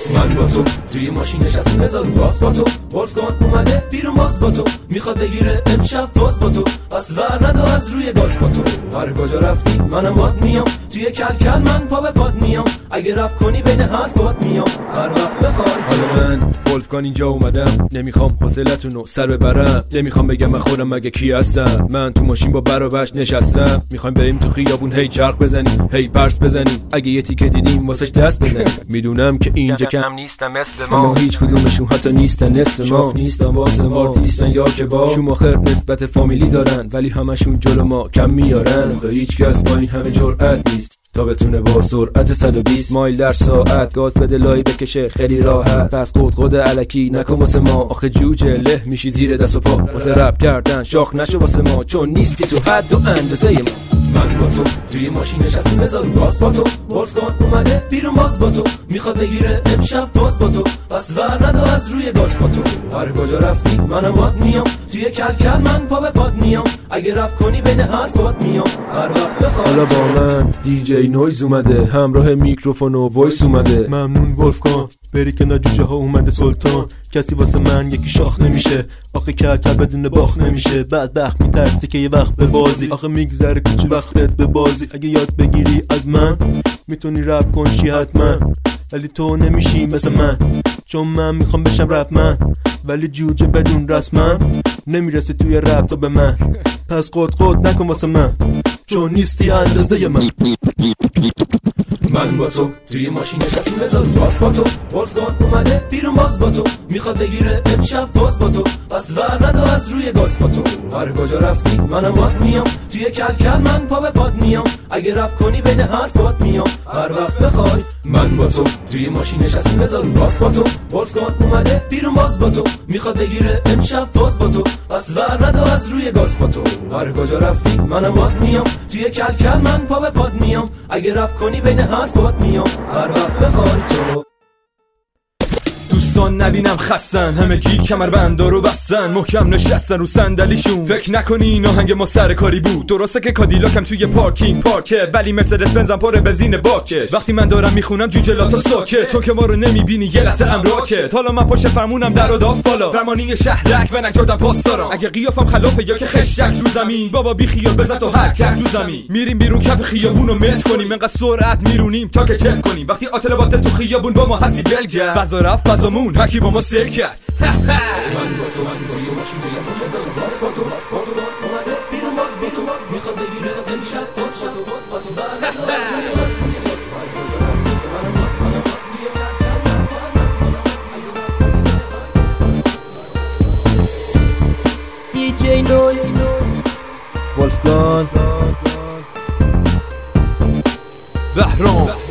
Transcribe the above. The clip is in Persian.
من با تو توی ماشین نشستیم بذار باز با تو ولفگان اومده بیرون باز با تو میخواد بگیره امشب باز با تو پس ور ندا از روی گاز با تو هر کجا رفتی منم باد میام توی کلکل من پا به پاد میام اگه رپ کنی بین حرفات میام هر وقت بخوای. حالا من ولفگان اینجا اومدم نمیخوام حوصلتونو سر ببرم نمیخوام بگم من خودم مگه کی هستم من تو ماشین با برابش نشستم میخوایم بریم تو خیابون هی چرخ بزنیم هی پرس بزنیم اگه یه تیکه دیدیم واسش دست بزنیم میدونم که اینجا کم نیستم مثل ما هیچ کدومشون حتی نیستن نصف ما نیستن واسه ما نیستن یا که با شوماخر نسبت فامیلی دارن ولی همشون جلو ما کم میارن و هیچ کس با این همه جرأت نیست تا بتونه با سرعت 120 مایل در ساعت گاز بده لای بکشه خیلی راحت پس قد الکی نکن واسه ما آخه جوجه له میشی زیر دست و پا واسه رپ کردن شاخ نشو واسه ما چون نیستی تو حد و اندازه ما. من با تو توی ماشین نشستیم بذار باز با تو ولفگان اومده بیرون باز با تو میخواد بگیره امشب باز با تو پس ور ندا از روی گاز با تو هر کجا رفتی منم باد میام توی کلکل من پا به پاد میام اگه رپ کنی بین حرفات میام هر وقت بخوای. حالا با من دیجی نویز اومده همراه میکروفون و وایس اومده ممنون ولفگان بری کنار جوجه ها اومده سلطان کسی واسه من یکی شاخ نمیشه آخه کلکل بدون باخ نمیشه بدبخت میترسی که یه وقت به بازی آخه میگذره کوچه وقتت به بازی اگه یاد بگیری از من میتونی رپ کنشی حتما ولی تو نمیشی مثل من چون من میخوام بشم رپ من ولی جوجه بدون رسمن نمیرسی توی رپ تو به من پس قد نکن واسه من چون نیستی اندازه من. من با تو توی ماشین نشستیم بذار باز با تو ولفگان اومده بیرون باز با تو میخواد بگیره امشب باز با تو پس ور ندا از روی گاز با تو هر کجا رفتی منم باد میام توی کلکل من پا به پاد میام اگه رپ کنی بین حرفات میام هر وقت بخوای. من با تو توی ماشین نشستیم بذار باز با تو ولفگان اومده بیرون باز با تو میخواد بگیره امشب باز با تو پس ور ندا از روی گاز با تو هر کجا رفتی منم باد میام توی کلکل من پا به پاد میام اگه رپ کنی بین حرفات میام هر وقت بخوای تو. دوستان نبینم خستن همه کی کمربندا رو بستن محکم نشستن رو صندلیشون فکر نکنی این آهنگ ما سرکاری بود درسته که کادیلاکم توی پارکینگ پارکه ولی مرسدس بنزم پر بنزین باکه وقتی من دارم میخونم جوجه لاتا ساکه چون که ما رو نمیبینی یه لحظه امراکه حالا من پشت فرمونم در و داف بالا فرمانی شهرک و نجردم پاس دارم اگه قیافم خلافه یا که خشک رو زمین بابا بی خیال بزن تو هر کک رو زمین میریم بیرون کف خیابونو مت کنیم انقدر سرعت میرونیم تا که چک کنیم وقتی آتل باته تو خیابون با ما هستی بلگرد فضا رفت فضامون هکی با ما سر کرد. من با تو ماشین نشستیم بذار باز با تو اومده بیرون باز با تو میخواد بگیره امشب باز با تو پس دیجی نویز ولفگان بهرام